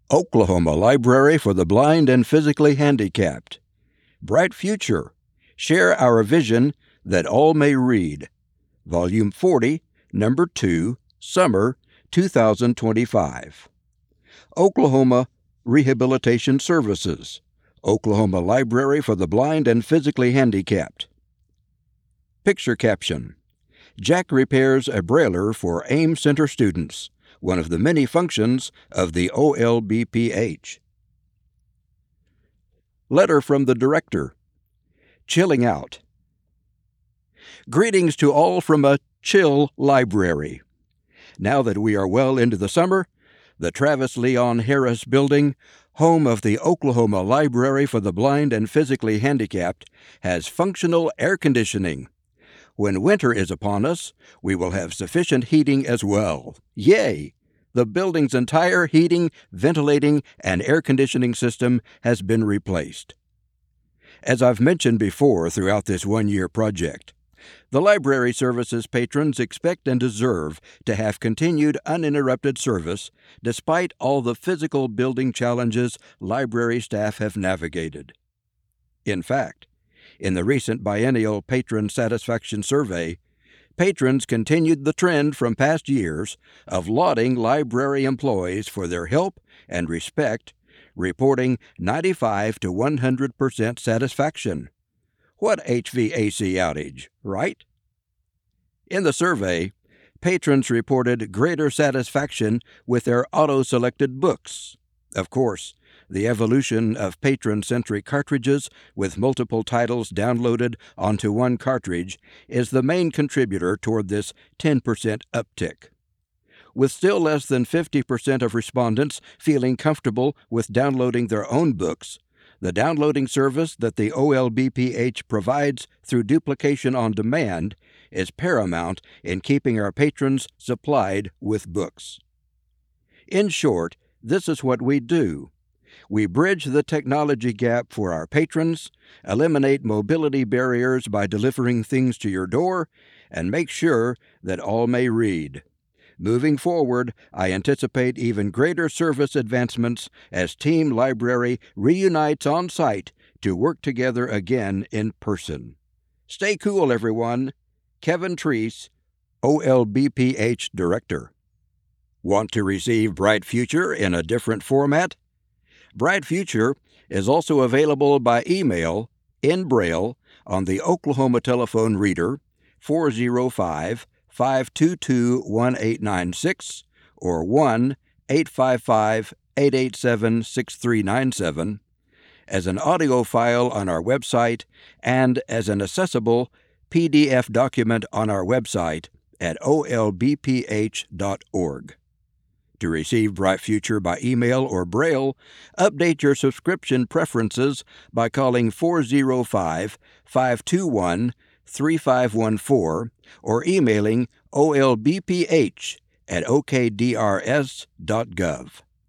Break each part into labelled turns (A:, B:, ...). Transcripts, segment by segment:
A: Oklahoma Library for the Blind and Physically Handicapped. Bright Future. Share our vision that all may read. Volume 40, Number 2, Summer 2025. Oklahoma Rehabilitation Services. Oklahoma Library for the Blind and Physically Handicapped. Picture caption: Jack repairs a brailler for AIM Center students, one of the many functions of the OLBPH. Letter from the Director. Chilling out. Greetings to all from a chill library. Now that we are well into the summer, the Travis Leon Harris Building, home of the Oklahoma Library for the Blind and Physically Handicapped, has functional air conditioning. When winter is upon us, we will have sufficient heating as well. Yay! The building's entire heating, ventilating, and air conditioning system has been replaced. As I've mentioned before throughout this one-year project, the library services patrons expect and deserve to have continued uninterrupted service despite all the physical building challenges library staff have navigated. In fact, in the recent biennial Patron Satisfaction Survey, patrons continued the trend from past years of lauding library employees for their help and respect, reporting 95 to 100% satisfaction. What HVAC outage, right? In the survey, patrons reported greater satisfaction with their auto-selected books. Of course, the evolution of patron-centric cartridges with multiple titles downloaded onto one cartridge is the main contributor toward this 10% uptick. With still less than 50% of respondents feeling comfortable with downloading their own books, the downloading service that the OLBPH provides through duplication on demand is paramount in keeping our patrons supplied with books. In short, this is what we do. We bridge the technology gap for our patrons, eliminate mobility barriers by delivering things to your door, and make sure that all may read. Moving forward, I anticipate even greater service advancements as Team Library reunites on site to work together again in person. Stay cool, everyone. Kevin Treese, OLBPH Director. Want to receive Bright Future in a different format? Bright Future is also available by email in Braille on the Oklahoma telephone reader 405-522-1896 or 1-855-887-6397, as an audio file on our website, and as an accessible PDF document on our website at olbph.org. To receive Bright Future by email or Braille, update your subscription preferences by calling 405-521-3514 or emailing olbph@okdrs.gov.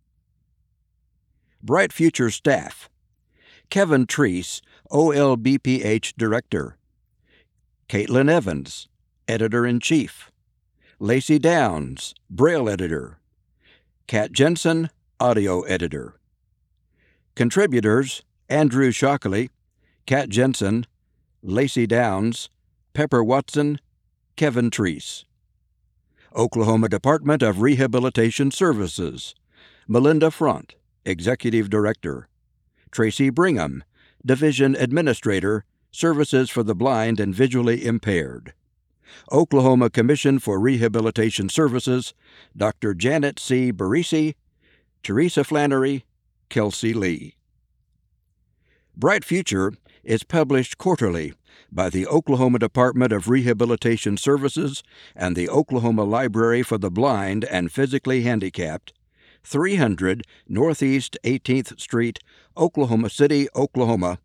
A: Bright Future Staff. Kevin Treese, OLBPH Director. Caitlin Evans, Editor-in-Chief. Lacey Downs, Braille Editor. Kat Jensen, Audio Editor. Contributors: Andrew Shockley, Kat Jensen, Lacey Downs, Pepper Watson, Kevin Treese. Oklahoma Department of Rehabilitation Services: Melinda Front, Executive Director. Tracy Brigham, Division Administrator, Services for the Blind and Visually Impaired. Oklahoma Commission for Rehabilitation Services: Dr. Janet C. Barisi, Teresa Flannery, Kelsey Lee. Bright Future is published quarterly by the Oklahoma Department of Rehabilitation Services and the Oklahoma Library for the Blind and Physically Handicapped, 300 Northeast 18th Street, Oklahoma City, Oklahoma,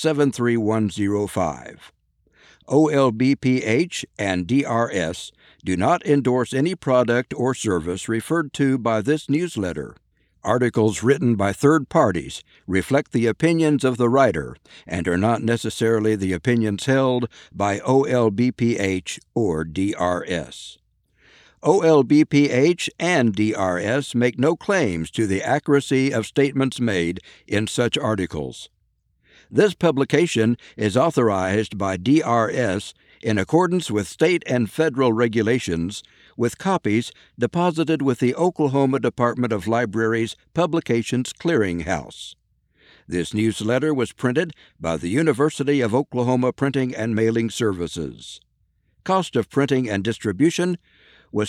A: 73105. OLBPH and DRS do not endorse any product or service referred to by this newsletter. Articles written by third parties reflect the opinions of the writer and are not necessarily the opinions held by OLBPH or DRS. OLBPH and DRS make no claims to the accuracy of statements made in such articles. This publication is authorized by DRS in accordance with state and federal regulations, with copies deposited with the Oklahoma Department of Libraries Publications Clearinghouse. This newsletter was printed by the University of Oklahoma Printing and Mailing Services. Cost of printing and distribution was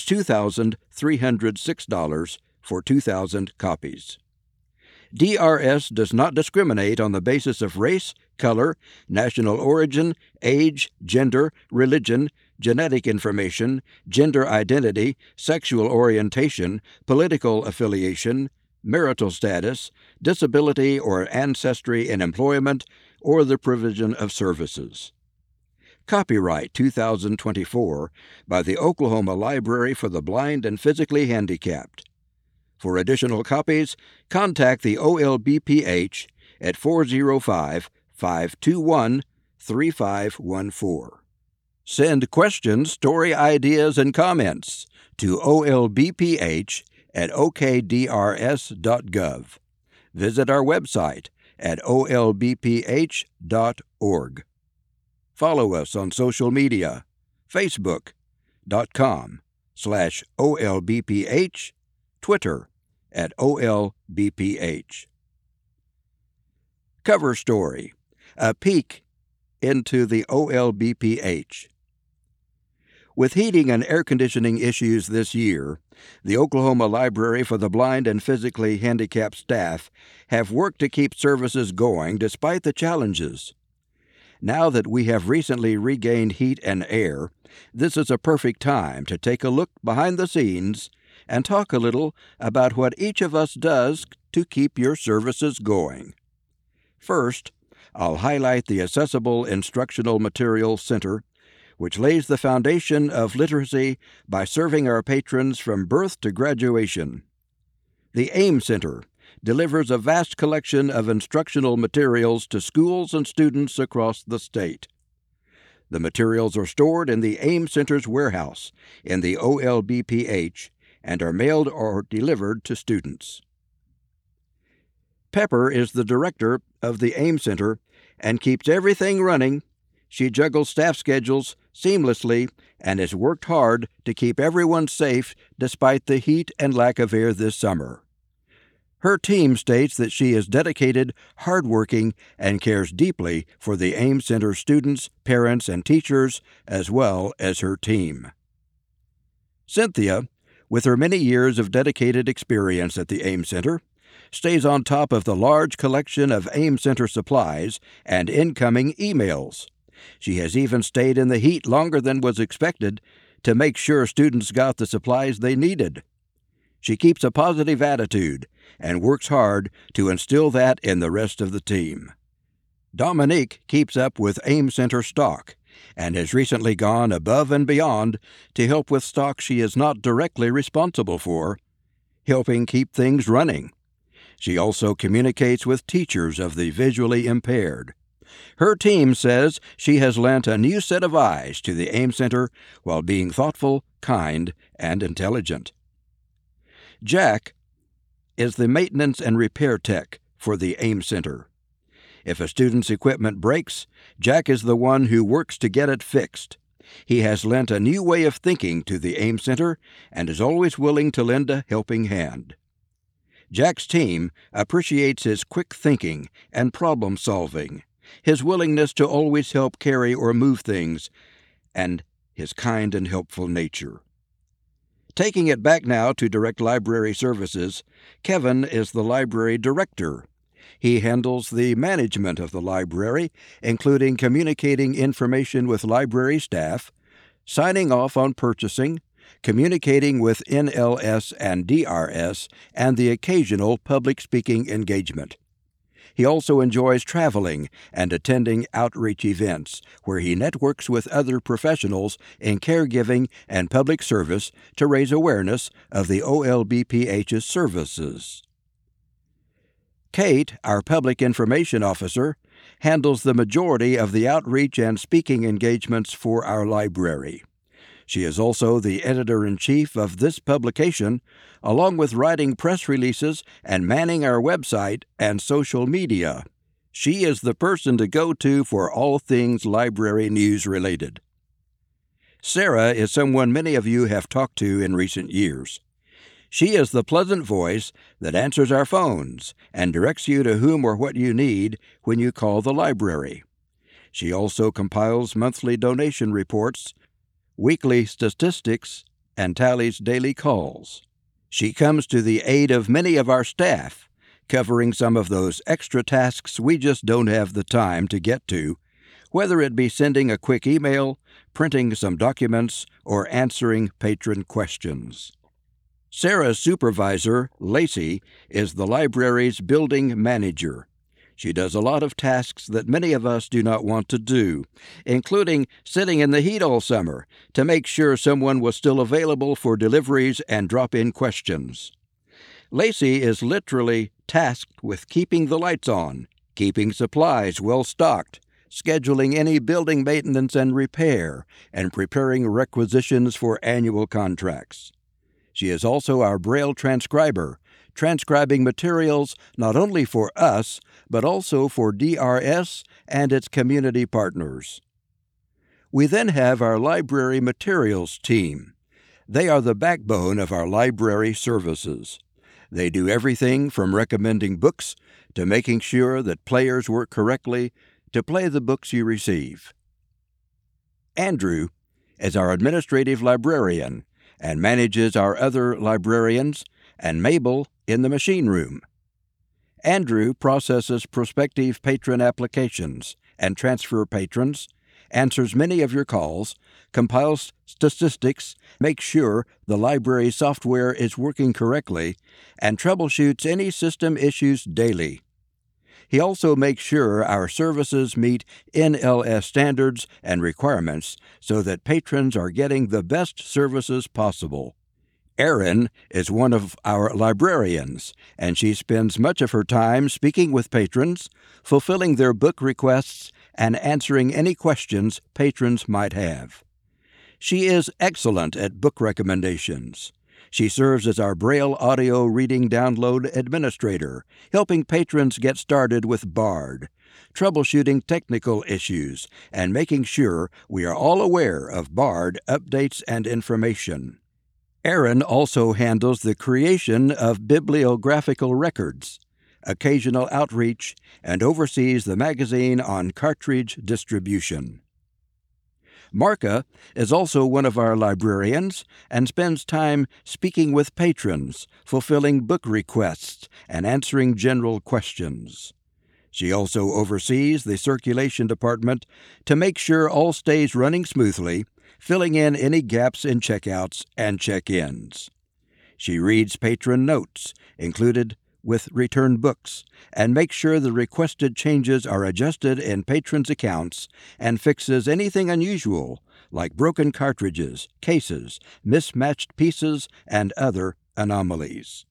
A: $2,306 for 2,000 copies. DRS does not discriminate on the basis of race, color, national origin, age, gender, religion, genetic information, gender identity, sexual orientation, political affiliation, marital status, disability or ancestry in employment, or the provision of services. Copyright 2024 by the Oklahoma Library for the Blind and Physically Handicapped. For additional copies, contact the OLBPH at 405-521-3514. Send questions, story ideas, and comments to olbph@okdrs.gov. Visit our website at olbph.org. Follow us on social media, facebook.com/OLBPH, Twitter @OLBPH. Cover story: A peek into the OLBPH. With heating and air conditioning issues this year, the Oklahoma Library for the Blind and Physically Handicapped staff have worked to keep services going despite the challenges. Now that we have recently regained heat and air, this is a perfect time to take a look behind the scenes and talk a little about what each of us does to keep your services going. First, I'll highlight the Accessible Instructional Materials Center, which lays the foundation of literacy by serving our patrons from birth to graduation. The AIM Center delivers a vast collection of instructional materials to schools and students across the state. The materials are stored in the AIM Center's warehouse in the OLBPH and are mailed or delivered to students. Pepper is the director of the AIM Center and keeps everything running. She juggles staff schedules seamlessly and has worked hard to keep everyone safe despite the heat and lack of air this summer. Her team states that she is dedicated, hardworking, and cares deeply for the AIM Center students, parents, and teachers, as well as her team. Cynthia, with her many years of dedicated experience at the AIM Center, stays on top of the large collection of AIM Center supplies and incoming emails. She has even stayed in the heat longer than was expected to make sure students got the supplies they needed. She keeps a positive attitude and works hard to instill that in the rest of the team. Dominique keeps up with AIM Center stock and has recently gone above and beyond to help with stock she is not directly responsible for, helping keep things running. She also communicates with teachers of the visually impaired. Her team says she has lent a new set of eyes to the AIM Center while being thoughtful, kind, and intelligent. Jack is the maintenance and repair tech for the AIM Center. If a student's equipment breaks, Jack is the one who works to get it fixed. He has lent a new way of thinking to the AIM Center and is always willing to lend a helping hand. Jack's team appreciates his quick thinking and problem solving, his willingness to always help carry or move things, and his kind and helpful nature. Taking it back now to direct library services, Kevin is the library director. He handles the management of the library, including communicating information with library staff, signing off on purchasing, communicating with NLS and DRS, and the occasional public speaking engagement. He also enjoys traveling and attending outreach events, where he networks with other professionals in caregiving and public service to raise awareness of the OLBPH's services. Kate, our public information officer, handles the majority of the outreach and speaking engagements for our library. She is also the editor-in-chief of this publication, along with writing press releases and manning our website and social media. She is the person to go to for all things library news related. Sarah is someone many of you have talked to in recent years. She is the pleasant voice that answers our phones and directs you to whom or what you need when you call the library. She also compiles monthly donation reports, weekly statistics, and tallies daily calls. She comes to the aid of many of our staff, covering some of those extra tasks we just don't have the time to get to, whether it be sending a quick email, printing some documents, or answering patron questions. Sarah's supervisor, Lacey, is the library's building manager. She does a lot of tasks that many of us do not want to do, including sitting in the heat all summer to make sure someone was still available for deliveries and drop-in questions. Lacey is literally tasked with keeping the lights on, keeping supplies well stocked, scheduling any building maintenance and repair, and preparing requisitions for annual contracts. She is also our Braille transcriber, transcribing materials not only for us, but also for DRS and its community partners. We then have our library materials team. They are the backbone of our library services. They do everything from recommending books to making sure that players work correctly to play the books you receive. Andrew is our administrative librarian and manages our other librarians, and Mabel in the machine room. Andrew processes prospective patron applications and transfer patrons, answers many of your calls, compiles statistics, makes sure the library software is working correctly, and troubleshoots any system issues daily. He also makes sure our services meet NLS standards and requirements so that patrons are getting the best services possible. Erin is one of our librarians, and she spends much of her time speaking with patrons, fulfilling their book requests, and answering any questions patrons might have. She is excellent at book recommendations. She serves as our Braille audio reading download administrator, helping patrons get started with Bard, troubleshooting technical issues, and making sure we are all aware of Bard updates and information. Erin also handles the creation of bibliographical records, occasional outreach, and oversees the magazine on cartridge distribution. Marka is also one of our librarians and spends time speaking with patrons, fulfilling book requests, and answering general questions. She also oversees the circulation department to make sure all stays running smoothly, filling in any gaps in checkouts and check-ins. She reads patron notes, included with returned books, and makes sure the requested changes are adjusted in patrons' accounts and fixes anything unusual, like broken cartridges, cases, mismatched pieces, and other anomalies.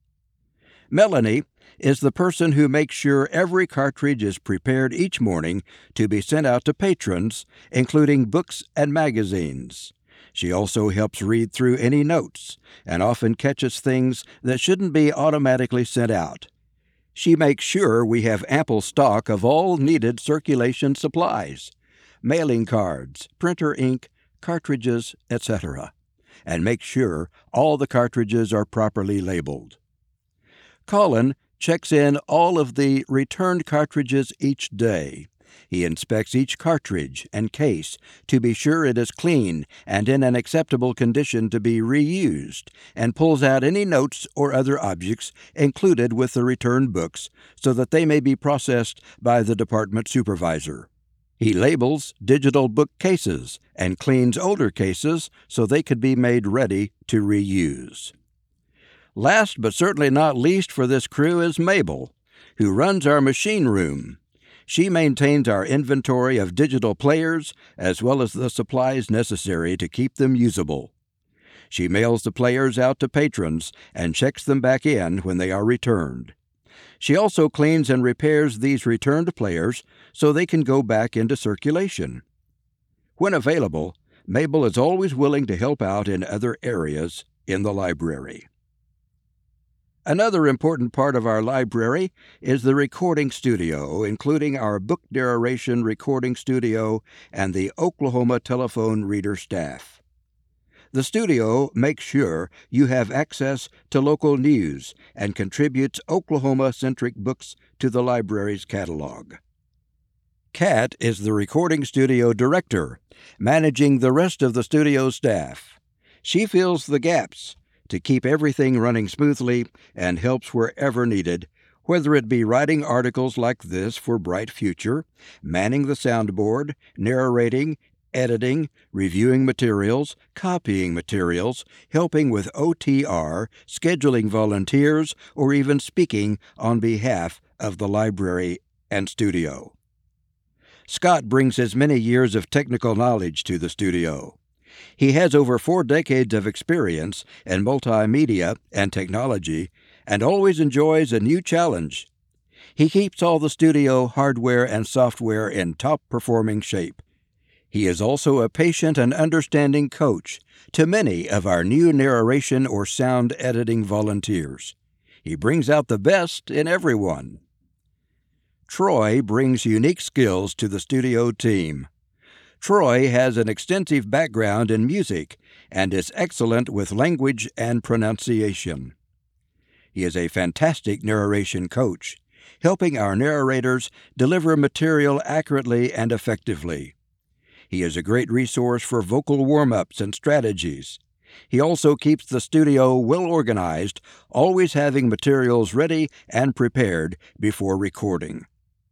A: Melanie is the person who makes sure every cartridge is prepared each morning to be sent out to patrons, including books and magazines. She also helps read through any notes and often catches things that shouldn't be automatically sent out. She makes sure we have ample stock of all needed circulation supplies, mailing cards, printer ink, cartridges, etc., and makes sure all the cartridges are properly labeled. Colin checks in all of the returned cartridges each day. He inspects each cartridge and case to be sure it is clean and in an acceptable condition to be reused, and pulls out any notes or other objects included with the returned books so that they may be processed by the department supervisor. He labels digital book cases and cleans older cases so they could be made ready to reuse. Last but certainly not least for this crew is Mabel, who runs our machine room. She maintains our inventory of digital players as well as the supplies necessary to keep them usable. She mails the players out to patrons and checks them back in when they are returned. She also cleans and repairs these returned players so they can go back into circulation. When available, Mabel is always willing to help out in other areas in the library. Another important part of our library is the recording studio, including our book narration recording studio and the Oklahoma telephone reader staff. The studio makes sure you have access to local news and contributes Oklahoma-centric books to the library's catalog. Kat is the recording studio director, managing the rest of the studio staff. She fills the gaps to keep everything running smoothly and helps wherever needed, whether it be writing articles like this for Bright Future, manning the soundboard, narrating, editing, reviewing materials, copying materials, helping with OTR, scheduling volunteers, or even speaking on behalf of the library and studio. Scott brings his many years of technical knowledge to the studio. He has over 4 decades of experience in multimedia and technology and always enjoys a new challenge. He keeps all the studio hardware and software in top-performing shape. He is also a patient and understanding coach to many of our new narration or sound editing volunteers. He brings out the best in everyone. Troy brings unique skills to the studio team. Troy has an extensive background in music and is excellent with language and pronunciation. He is a fantastic narration coach, helping our narrators deliver material accurately and effectively. He is a great resource for vocal warm-ups and strategies. He also keeps the studio well organized, always having materials ready and prepared before recording.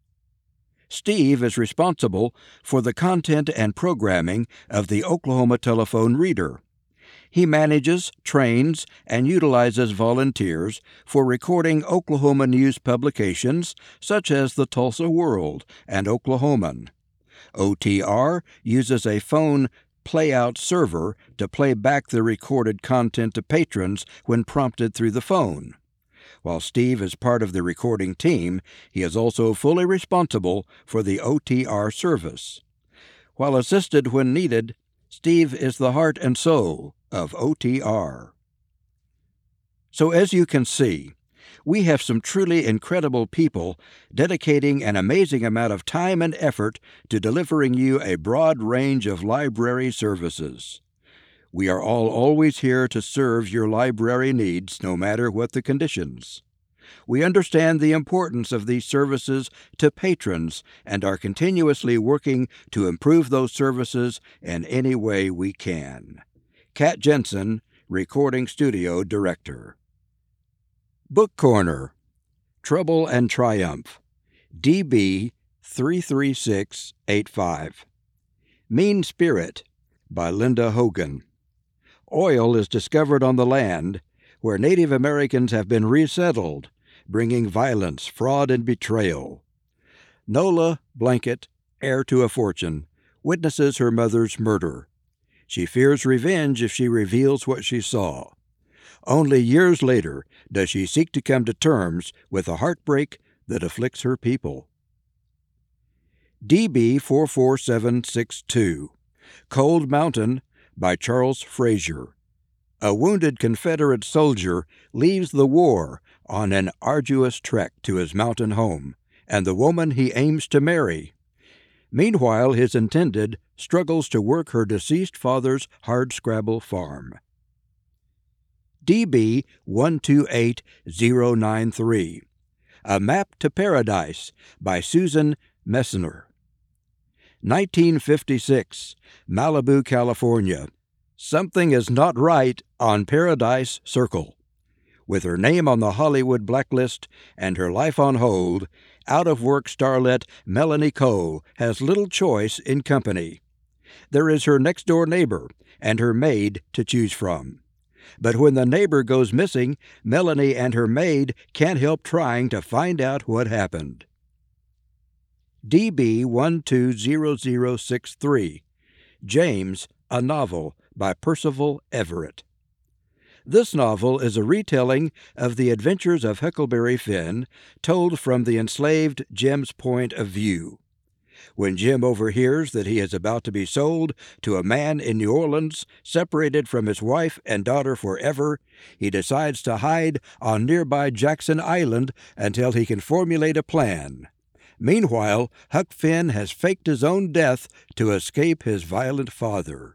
A: Steve is responsible for the content and programming of the Oklahoma telephone reader. He manages, trains, and utilizes volunteers for recording Oklahoma news publications such as the Tulsa World and Oklahoman. OTR uses a phone playout server to play back the recorded content to patrons when prompted through the phone. While Steve is part of the recording team, he is also fully responsible for the OTR service. While assisted when needed, Steve is the heart and soul of OTR. So as you can see, we have some truly incredible people dedicating an amazing amount of time and effort to delivering you a broad range of library services. We are all always here to serve your library needs, no matter what the conditions. We understand the importance of these services to patrons and are continuously working to improve those services in any way we can. Kat Jensen, Recording Studio Director. Book Corner, Trouble and Triumph, DB 33685. Mean Spirit, by Linda Hogan. Oil is discovered on the land where Native Americans have been resettled, bringing violence, fraud, and betrayal. Nola Blanket, heir to a fortune, witnesses her mother's murder. She fears revenge if she reveals what she saw. Only years later does she seek to come to terms with the heartbreak that afflicts her people. DB 44762, Cold Mountain, by Charles Frazier. A wounded Confederate soldier leaves the war on an arduous trek to his mountain home and the woman he aims to marry. Meanwhile, his intended struggles to work her deceased father's hardscrabble farm. DB 128093, A Map to Paradise, by Susan Messner. 1956, Malibu, California. Something is not right on Paradise Circle. With her name on the Hollywood blacklist and her life on hold, out-of-work starlet Melanie Cole has little choice in company. There is her next-door neighbor and her maid to choose from. But when the neighbor goes missing, Melanie and her maid can't help trying to find out what happened. DB 120063, James, a Novel, by Percival Everett. This novel is a retelling of the adventures of Huckleberry Finn, told from the enslaved Jem's point of view. When Jim overhears that he is about to be sold to a man in New Orleans, separated from his wife and daughter forever, he decides to hide on nearby Jackson Island until he can formulate a plan. Meanwhile, Huck Finn has faked his own death to escape his violent father.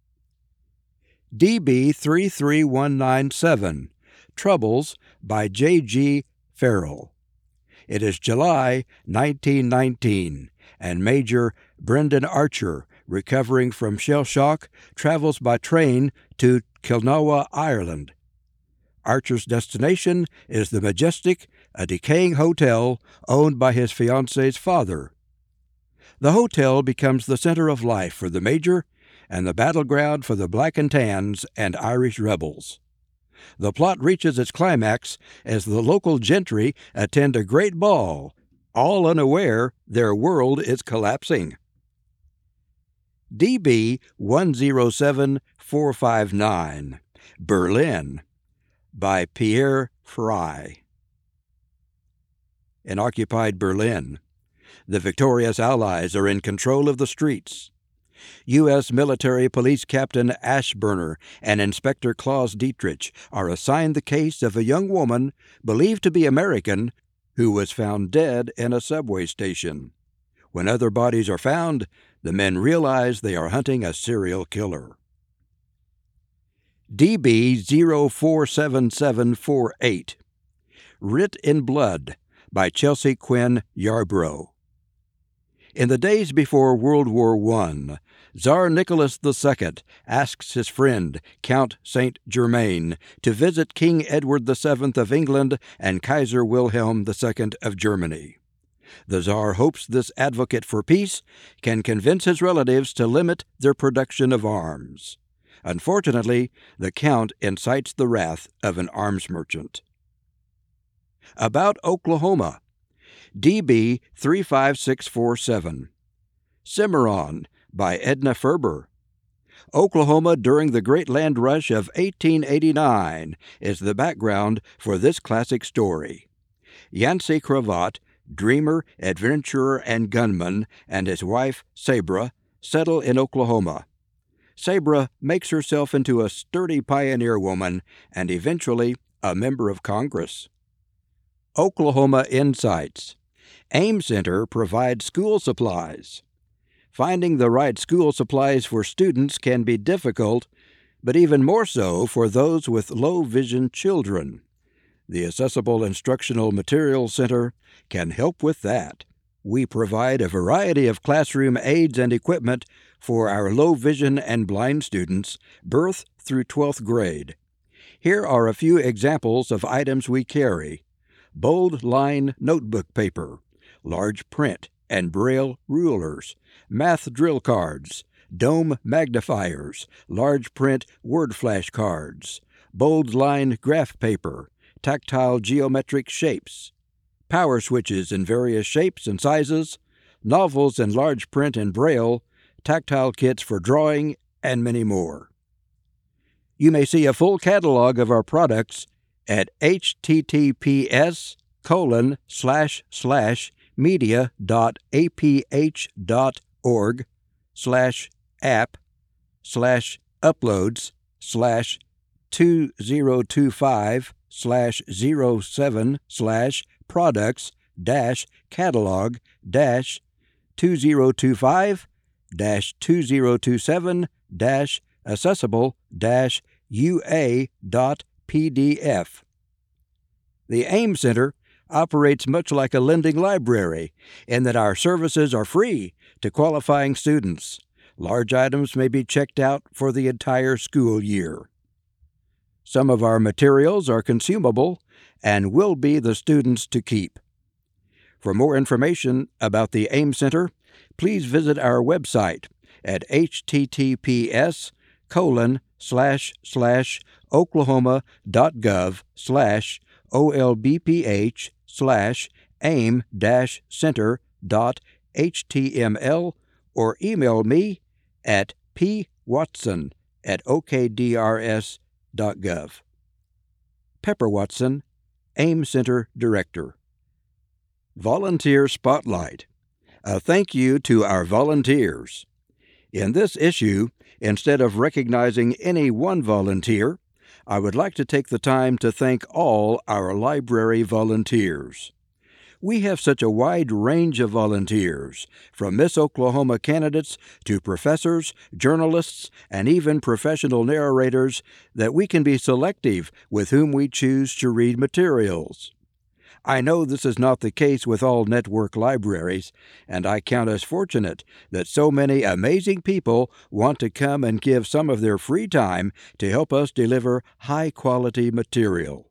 A: DB 33197, Troubles by J.G. Farrell. It is July 1919, and Major Brendan Archer, recovering from shell shock, travels by train to Kilnawa, Ireland. Archer's destination is the Majestic, a decaying hotel owned by his fiancée's father. The hotel becomes the center of life for the Major and the battleground for the Black and Tans and Irish rebels. The plot reaches its climax as the local gentry attend a great ball, all unaware their world is collapsing. DB 107459, Berlin, by Pierre Fry. In occupied Berlin, the victorious Allies are in control of the streets. U.S. military police Captain Ashburner and Inspector Klaus Dietrich are assigned the case of a young woman believed to be American who was found dead in a subway station. When other bodies are found, the men realize they are hunting a serial killer. DB 047748, Writ in Blood, by Chelsea Quinn Yarbrough. In the days before World War I, Tsar Nicholas II asks his friend, Count Saint-Germain, to visit King Edward VII of England and Kaiser Wilhelm II of Germany. The Tsar hopes this advocate for peace can convince his relatives to limit their production of arms. Unfortunately, the Count incites the wrath of an arms merchant. About Oklahoma, DB 35647, Cimarron, by Edna Ferber. Oklahoma during the Great Land Rush of 1889 is the background for this classic story. Yancey Cravat, dreamer, adventurer, and gunman, and his wife, Sabra, settle in Oklahoma. Sabra makes herself into a sturdy pioneer woman and eventually a member of Congress. Oklahoma Insights. AIM Center provides school supplies. Finding the right school supplies for students can be difficult, but even more so for those with low-vision children. The Accessible Instructional Materials Center can help with that. We provide a variety of classroom aids and equipment for our low-vision and blind students, birth through 12th grade. Here are a few examples of items we carry: bold line notebook paper, large print and braille rulers, math drill cards, dome magnifiers, large print word flash cards, bold line graph paper, tactile geometric shapes, power switches in various shapes and sizes, novels in large print and braille, tactile kits for drawing, and many more. You may see a full catalog of our products at https://media.aph.org/app/catalog-catalog-2025/07/products-catalog-2025-UA.pdf. The AIM Center operates much like a lending library in that our services are free to qualifying students. Large items may be checked out for the entire school year. Some of our materials are consumable and will be the students to keep. For more information about the AIM Center, please visit our website at https://oklahoma.gov/olbph/aim-center.html or email me at pwatson@okdrs.gov. Pepper Watson, AIM Center Director. Volunteer Spotlight. A thank you to our volunteers. In this issue, instead of recognizing any one volunteer, I would like to take the time to thank all our library volunteers. We have such a wide range of volunteers, from Miss Oklahoma candidates to professors, journalists, and even professional narrators, that we can be selective with whom we choose to read materials. I know this is not the case with all network libraries, and I count us fortunate that so many amazing people want to come and give some of their free time to help us deliver high-quality material.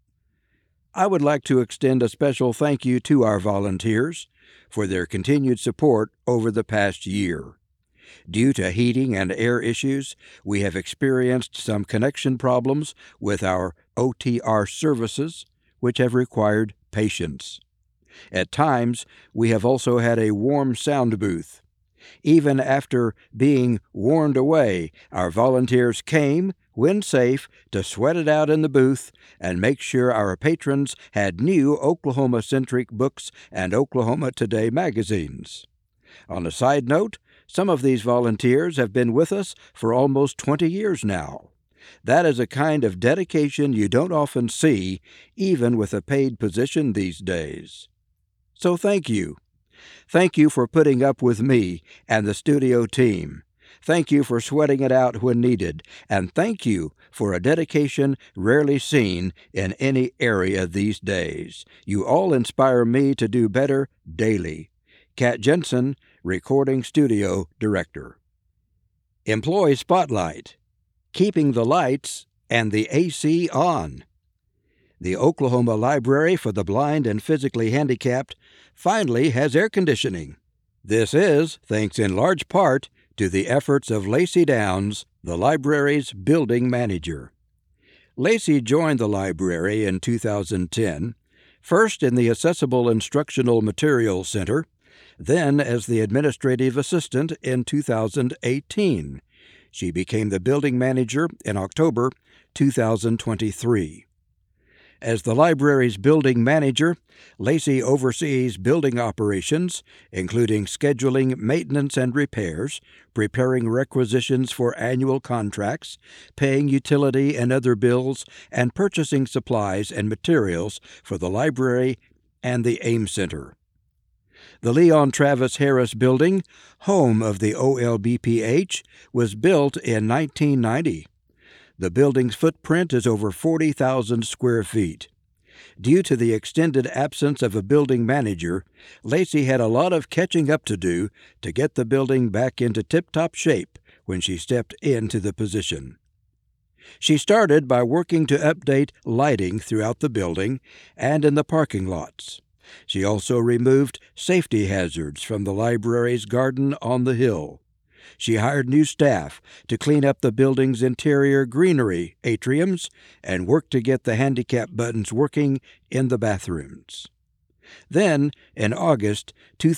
A: I would like to extend a special thank you to our volunteers for their continued support over the past year. Due to heating and air issues, we have experienced some connection problems with our OTR services, which have required patience. At times, we have also had a warm sound booth. Even after being warned away, our volunteers came, when safe, to sweat it out in the booth and make sure our patrons had new Oklahoma-centric books and Oklahoma Today magazines. On a side note, some of these volunteers have been with us for almost 20 years now. That is a kind of dedication you don't often see, even with a paid position these days. So thank you. Thank you for putting up with me and the studio team. Thank you for sweating it out when needed, and thank you for a dedication rarely seen in any area these days. You all inspire me to do better daily. Kat Jensen, Recording Studio Director. Employee Spotlight. Keeping the lights and the AC on. The Oklahoma Library for the Blind and Physically Handicapped finally has air conditioning. This is thanks in large part to the efforts of Lacey Downs, the library's building manager. Lacey joined the library in 2010, first in the Accessible Instructional Materials Center, then as the administrative assistant in 2018. She became the building manager in October 2023. As the library's building manager, Lacey oversees building operations, including scheduling maintenance and repairs, preparing requisitions for annual contracts, paying utility and other bills, and purchasing supplies and materials for the library and the AIM Center. The Leon Travis Harris Building, home of the OLBPH, was built in 1990. The building's footprint is over 40,000 square feet. Due to the extended absence of a building manager, Lacey had a lot of catching up to do to get the building back into tip-top shape when she stepped into the position. She started by working to update lighting throughout the building and in the parking lots. She also removed safety hazards from the library's garden on the hill. She hired new staff to clean up the building's interior greenery atriums and worked to get the handicap buttons working in the bathrooms. Then, in August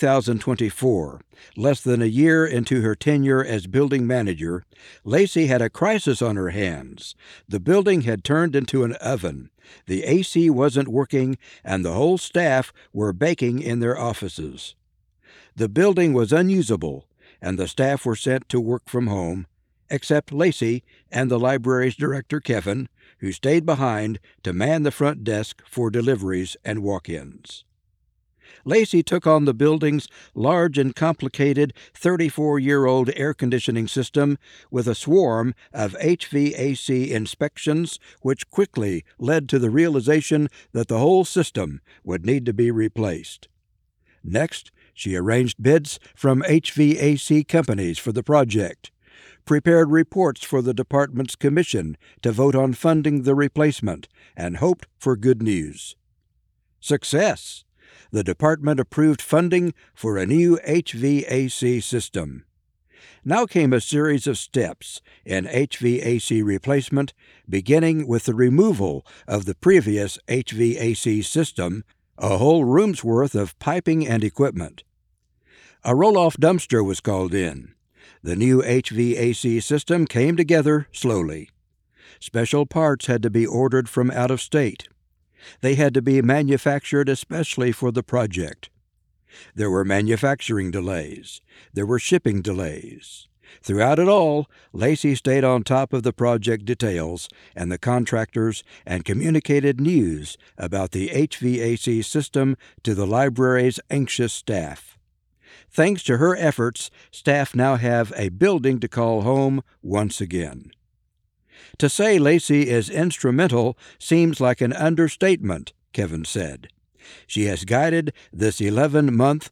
A: 2024, less than a year into her tenure as building manager, Lacey had a crisis on her hands. The building had turned into an oven. The AC wasn't working, and the whole staff were baking in their offices. The building was unusable, and the staff were sent to work from home, except Lacey and the library's director, Kevin, who stayed behind to man the front desk for deliveries and walk-ins. Lacey took on the building's large and complicated 34-year-old air conditioning system with a swarm of HVAC inspections, which quickly led to the realization that the whole system would need to be replaced. Next, she arranged bids from HVAC companies for the project, prepared reports for the department's commission to vote on funding the replacement, and hoped for good news. Success! The department approved funding for a new HVAC system. Now came a series of steps in HVAC replacement, beginning with the removal of the previous HVAC system, a whole room's worth of piping and equipment. A roll-off dumpster was called in. The new HVAC system came together slowly. Special parts had to be ordered from out of state. They had to be manufactured especially for the project. There were manufacturing delays. There were shipping delays. Throughout it all, Lacey stayed on top of the project details and the contractors and communicated news about the HVAC system to the library's anxious staff. Thanks to her efforts, staff now have a building to call home once again. To say Lacey is instrumental seems like an understatement, Kevin said. She has guided this 11-month,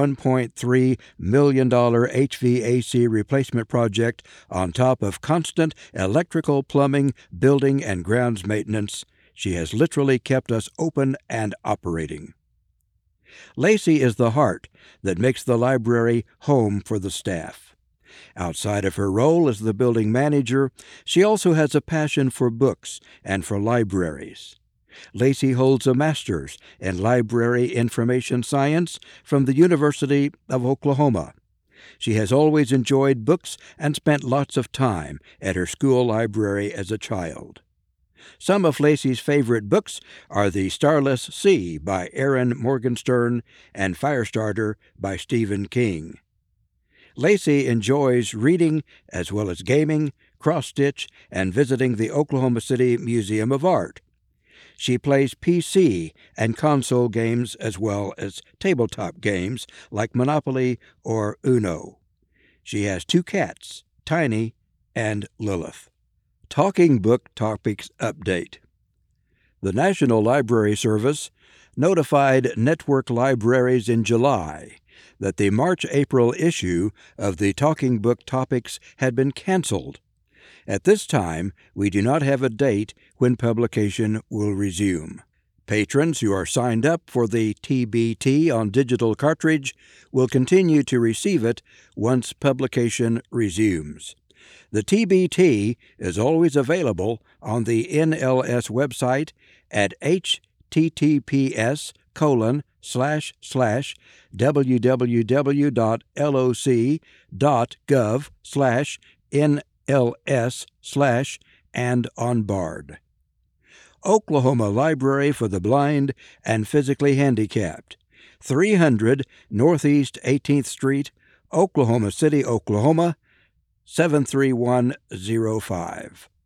A: $1.3 million HVAC replacement project on top of constant electrical, plumbing, building, and grounds maintenance. She has literally kept us open and operating. Lacey is the heart that makes the library home for the staff. Outside of her role as the building manager, she also has a passion for books and for libraries. Lacey holds a master's in library information science from the University of Oklahoma. She has always enjoyed books and spent lots of time at her school library as a child. Some of Lacey's favorite books are The Starless Sea by Erin Morgenstern and Firestarter by Stephen King. Lacey enjoys reading as well as gaming, cross-stitch, and visiting the Oklahoma City Museum of Art. She plays PC and console games as well as tabletop games like Monopoly or Uno. She has 2 cats, Tiny and Lilith. Talking Book Topics Update. The National Library Service notified network libraries in July that the March-April issue of the Talking Book Topics had been canceled. At this time, we do not have a date when publication will resume. Patrons who are signed up for the TBT on digital cartridge will continue to receive it once publication resumes. The TBT is always available on the NLS website at https://www.loc.gov/NLS/and-on-BARD. Oklahoma Library for the Blind and Physically Handicapped, 300 Northeast 18th Street, Oklahoma City, Oklahoma, 73105.